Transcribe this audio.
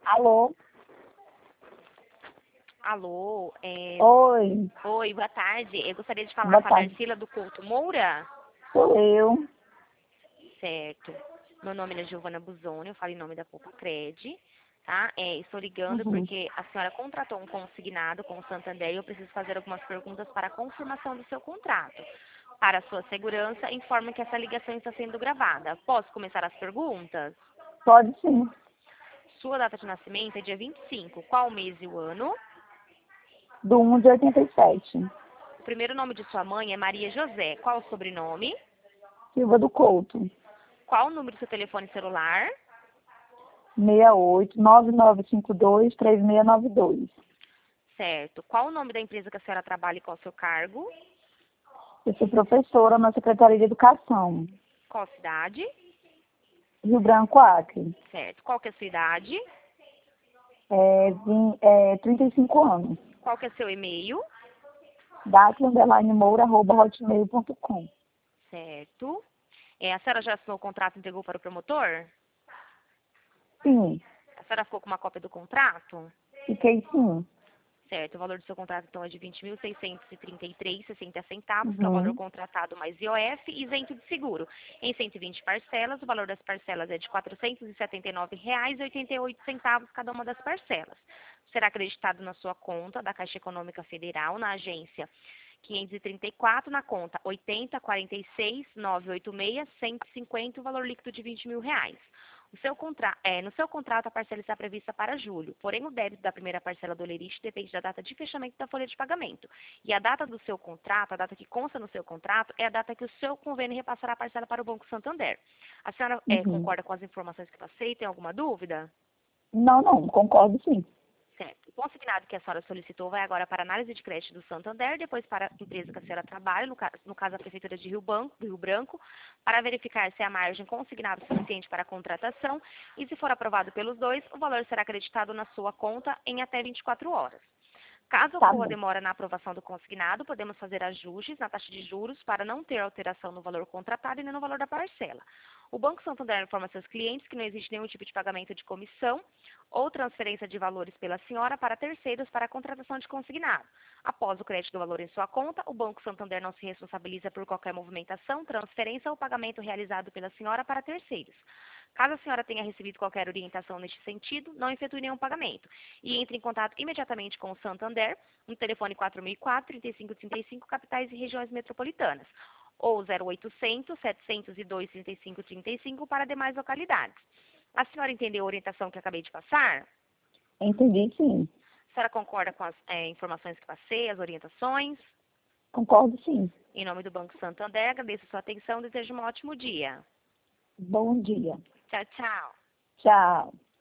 Alô? Alô, Oi, oi, boa tarde. Eu gostaria de falar boa com a tarde. Darcila do Couto Moura. Sou eu. Certo. Meu nome é Giovana Buzoni, eu falo em nome da Poupa Cred, tá? Estou ligando Uhum. porque a senhora contratou um consignado com o Santander e eu preciso fazer algumas perguntas para a confirmação do seu contrato. Para a sua segurança, informo que essa ligação está sendo gravada. Posso começar as perguntas? Pode sim. Sua data de nascimento é dia 25. Qual o mês e o ano? Do 1 de 87. O primeiro nome de sua mãe é Maria José. Qual o sobrenome? Silva do Couto. Qual o número do seu telefone celular? 68 9952 3692. Certo. Qual o nome da empresa que a senhora trabalha e qual o seu cargo? Eu sou professora na Secretaria de Educação. Qual cidade? Rio Branco, Acre. Certo. Qual que é a sua idade? 35 anos. Qual que é seu e-mail? Dacla_moura@hotmail.com. Certo. A senhora já assinou o contrato e entregou para o promotor? Sim, A senhora ficou com uma cópia do contrato? fiquei sim. Certo. O valor do seu contrato, então, é de 20.633,60 centavos, que é o valor Uhum. contratado mais IOF, isento de seguro. Em 120 parcelas, o valor das parcelas é de R$ 479,88, cada uma das parcelas. Será acreditado na sua conta da Caixa Econômica Federal, na agência 534, na conta 8046-986-150, o valor líquido de R$ 20.000. No seu contrato, a parcela está prevista para julho, porém o débito da primeira parcela do Olerite depende da data de fechamento da folha de pagamento. E a data do seu contrato, a data que consta no seu contrato, é a data que o seu convênio repassará a parcela para o Banco Santander. A senhora Uhum. concorda com as informações que passei? Tem alguma dúvida? Não, concordo sim. Certo. O consignado que a senhora solicitou vai agora para a análise de crédito do Santander, depois para a empresa que a senhora trabalha, no caso a Prefeitura de Rio Branco, para verificar se a margem consignada é suficiente para a contratação e, se for aprovado pelos dois, o valor será acreditado na sua conta em até 24 horas. Caso Tá ocorra bom. demora na aprovação do consignado, podemos fazer ajustes na taxa de juros para não ter alteração no valor contratado e nem no valor da parcela. O Banco Santander informa seus clientes que não existe nenhum tipo de pagamento de comissão ou transferência de valores pela senhora para terceiros para a contratação de consignado. Após o crédito do valor em sua conta, o Banco Santander não se responsabiliza por qualquer movimentação, transferência ou pagamento realizado pela senhora para terceiros. Caso a senhora tenha recebido qualquer orientação neste sentido, não efetue nenhum pagamento e entre em contato imediatamente com o Santander no telefone 4004-3535, capitais e regiões metropolitanas, ou 0800-702-3535 para demais localidades. A senhora entendeu a orientação que acabei de passar? Entendi sim. A senhora concorda com as informações que passei, as orientações? Concordo sim. Em nome do Banco Santander, agradeço a sua atenção e desejo um ótimo dia. Bom dia. Tchau, tchau. Tchau.